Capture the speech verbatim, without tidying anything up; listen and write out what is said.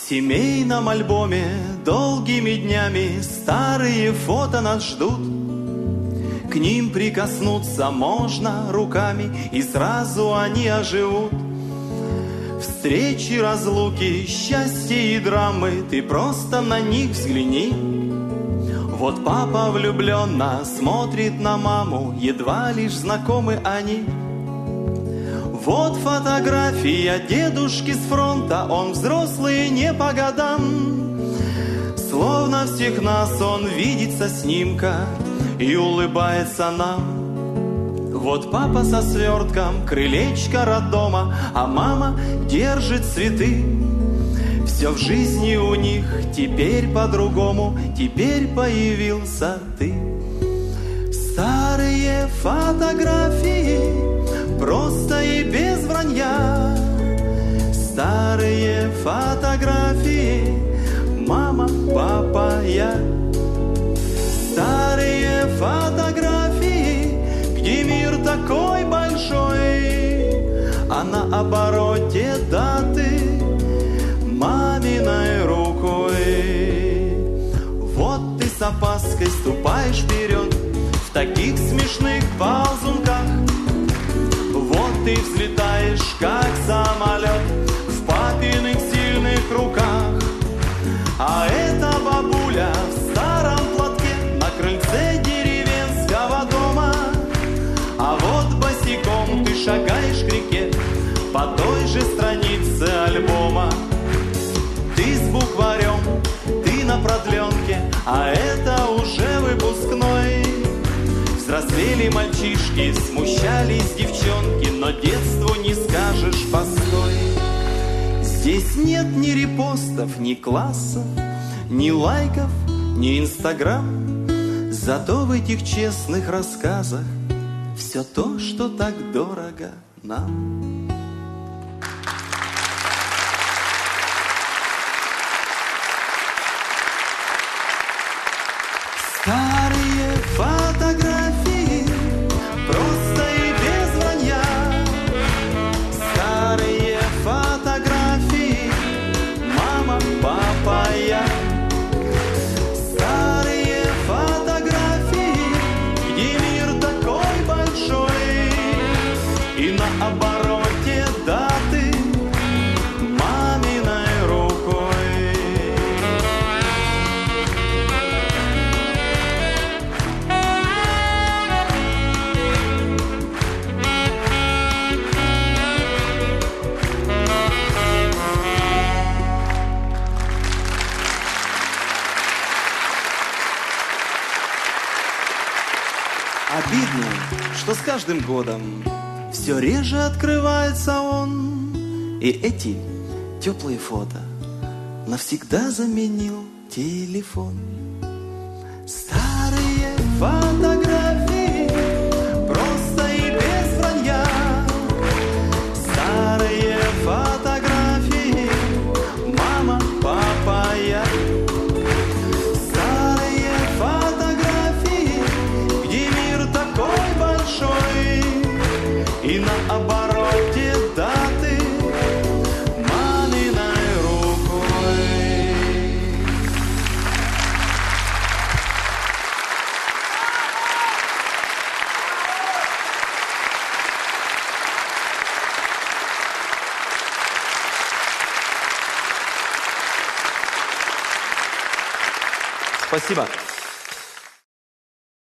В семейном альбоме долгими днями старые фото нас ждут. К ним прикоснуться можно руками, и сразу они оживут. Встречи, разлуки, счастье и драмы, ты просто на них взгляни. Вот папа влюбленно смотрит на маму, едва лишь знакомы они. Вот фотография дедушки с фронта, он взрослый не по годам. Словно всех нас он видит со снимка и улыбается нам. Вот папа со свертком, крылечко роддома, а мама держит цветы. Все в жизни у них теперь по-другому, теперь появился ты. Старые фотографии, просто и без вранья. Старые фотографии, мама, папа, я. Старые фотографии, где мир такой большой, а на обороте даты маминой рукой. Вот ты с опаской ступаешь вперед в таких смешных ползунках. Вот ты взлетаешь, как самолет, в папиных сильных руках. А эта бабуля в старом платке на крыльце деревенского дома. А вот босиком ты шагаешь к реке по той же странице альбома. Ты с букварем, ты на продленке, а это уже выпускной. Взрослели мальчишки, смущались девчонки, но детству не скажешь постой. Здесь нет ни репостов, ни классов, ни лайков, ни инстаграм. Зато в этих честных рассказах все то, что так дорого нам. Старые фотографии, просто и без вранья. Старые фотографии, мама, папа, я. Старые фотографии, где мир такой большой, и на обороте даты маминой рукой. Обидно, что с каждым годом все реже открывается он. И эти теплые фото навсегда заменил телефон. Старые фотографии, просто и без вранья. Старые фотографии, мама, папа, я. И на обороте даты маминой рукой. Спасибо.